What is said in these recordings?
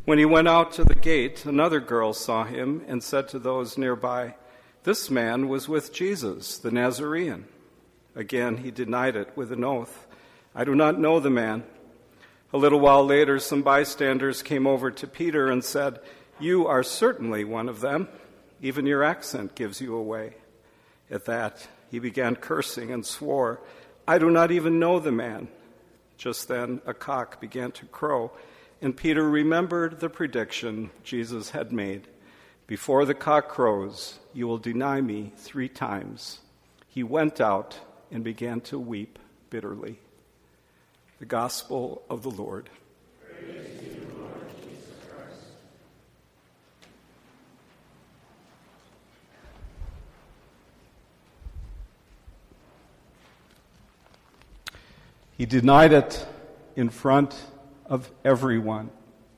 When he went out to the gate, another girl saw him and said to those nearby, "This man was with Jesus, the Nazarene." Again, he denied it with an oath, "I do not know the man." A little while later, some bystanders came over to Peter and said, "You are certainly one of them. Even your accent gives you away." At that, he began cursing and swore, "I do not even know the man." Just then, a cock began to crow, and Peter remembered the prediction Jesus had made. "Before the cock crows, you will deny me 3 times." He went out and began to weep bitterly. The Gospel of the Lord. Praise to you, Lord Jesus Christ. He denied it in front of everyone.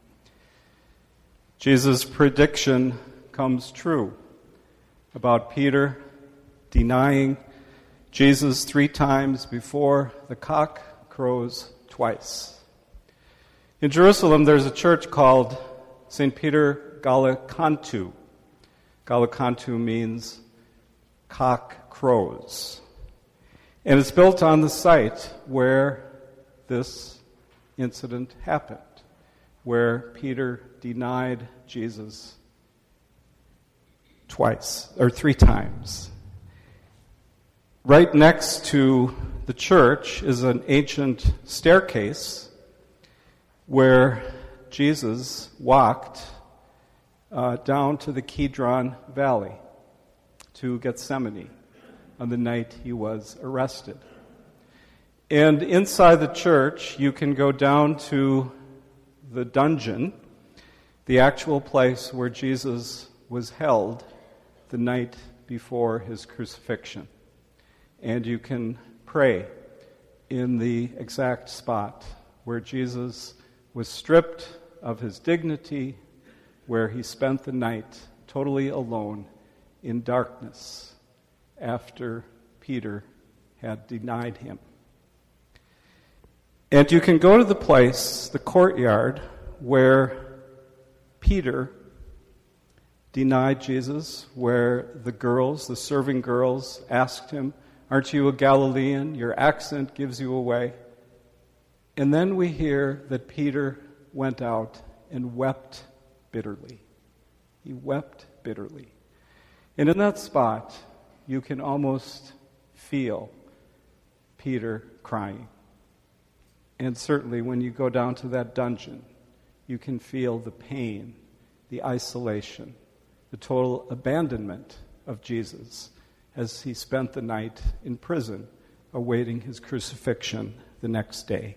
Jesus' prediction comes true about Peter denying Jesus 3 times before the cock crows twice. In Jerusalem, there's a church called St. Peter Gallicantu. Gallicantu means cock crows. And it's built on the site where this incident happened, where Peter denied Jesus 3 times. Right next to the church is an ancient staircase where Jesus walked down to the Kidron Valley to Gethsemane on the night he was arrested. And inside the church, you can go down to the dungeon, the actual place where Jesus was held the night before his crucifixion. And you can pray in the exact spot where Jesus was stripped of his dignity, where he spent the night totally alone in darkness after Peter had denied him. And you can go to the place, the courtyard, where Peter denied Jesus, where the serving girls asked him, "Aren't you a Galilean? Your accent gives you away." And then we hear that Peter went out and wept bitterly. He wept bitterly. And in that spot, you can almost feel Peter crying. And certainly when you go down to that dungeon, you can feel the pain, the isolation, the total abandonment of Jesus as he spent the night in prison awaiting his crucifixion the next day.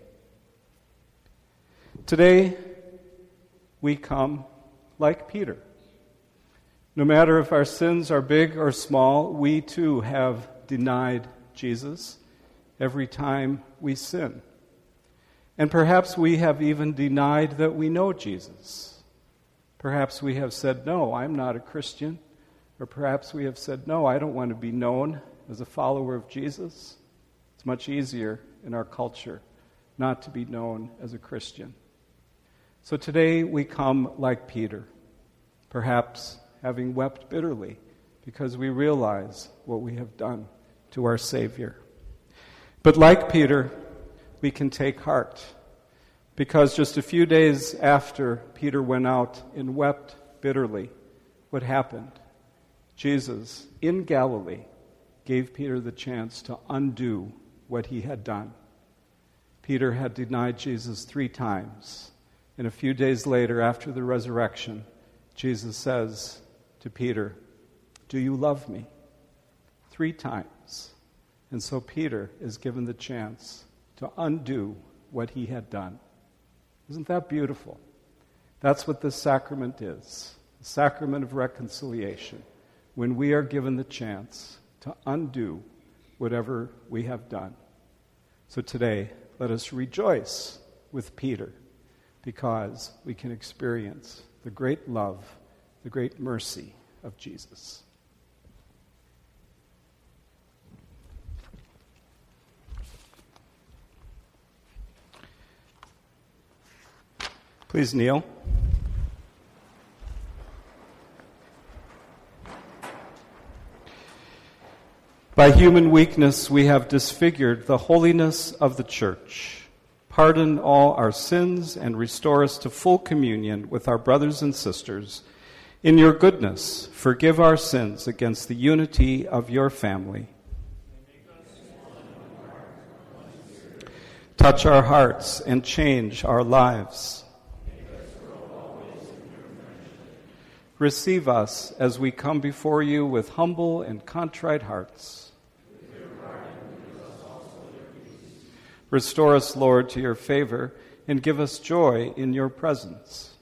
Today, we come like Peter. No matter if our sins are big or small, we too have denied Jesus every time we sin. And perhaps we have even denied that we know Jesus. Perhaps we have said, "No, I'm not a Christian." Or perhaps we have said, "No, I don't want to be known as a follower of Jesus." It's much easier in our culture not to be known as a Christian. So today we come like Peter, perhaps having wept bitterly because we realize what we have done to our Savior. But like Peter, we can take heart, because just a few days after Peter went out and wept bitterly, what happened? Jesus, in Galilee, gave Peter the chance to undo what he had done. Peter had denied Jesus 3 times, and a few days later, after the resurrection, Jesus says to Peter, "Do you love me?" 3 times. And so Peter is given the chance to undo what he had done. Isn't that beautiful? That's what this sacrament is, the sacrament of reconciliation, when we are given the chance to undo whatever we have done. So today, let us rejoice with Peter, because we can experience the great love, the great mercy of Jesus. Please kneel. By human weakness we have disfigured the holiness of the church. Pardon all our sins and restore us to full communion with our brothers and sisters. In your goodness, forgive our sins against the unity of your family. Touch our hearts and change our lives. Receive us as we come before you with humble and contrite hearts. Restore us, Lord, to your favor, and give us joy in your presence.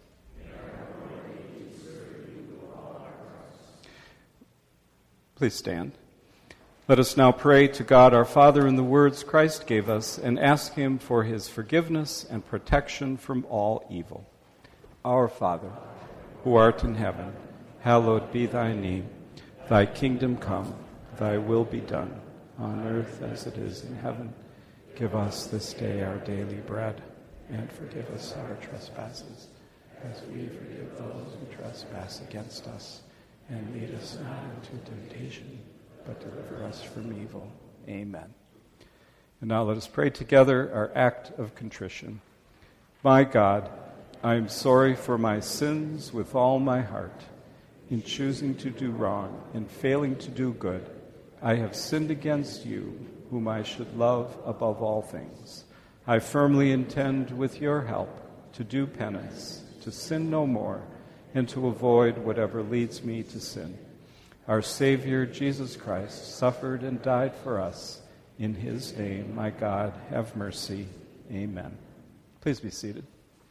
Please stand. Let us now pray to God our Father in the words Christ gave us and ask him for his forgiveness and protection from all evil. Our Father, who art in heaven, hallowed be thy name. Thy kingdom come, thy will be done, on earth as it is in heaven. Give us this day our daily bread, and forgive us our trespasses, as we forgive those who trespass against us. And lead us not into temptation, but deliver us from evil. Amen. And now let us pray together our act of contrition. My God, I am sorry for my sins with all my heart. In choosing to do wrong and failing to do good, I have sinned against you, whom I should love above all things. I firmly intend, with your help, to do penance, to sin no more, and to avoid whatever leads me to sin. Our Savior, Jesus Christ, suffered and died for us. In his name, my God, have mercy. Amen. Please be seated.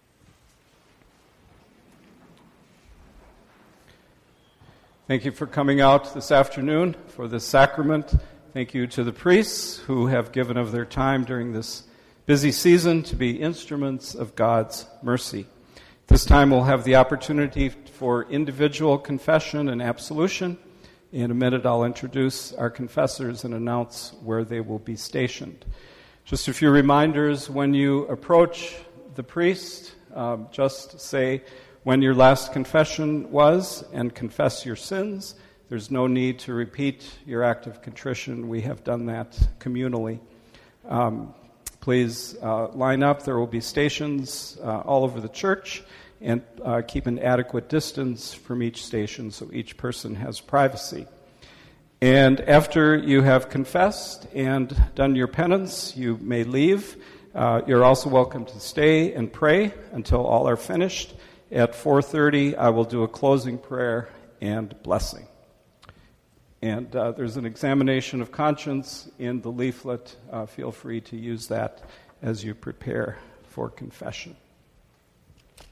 Thank you for coming out this afternoon for this sacrament. Thank you to the priests who have given of their time during this busy season to be instruments of God's mercy. This time we'll have the opportunity for individual confession and absolution. In a minute I'll introduce our confessors and announce where they will be stationed. Just a few reminders: when you approach the priest, just say when your last confession was and confess your sins. There's no need to repeat your act of contrition. We have done that communally. Please line up. There will be stations all over the church, and keep an adequate distance from each station so each person has privacy. And after you have confessed and done your penance, you may leave. You're also welcome to stay and pray until all are finished. At 4:30, I will do a closing prayer and blessing. And there's an examination of conscience in the leaflet. Feel free to use that as you prepare for confession.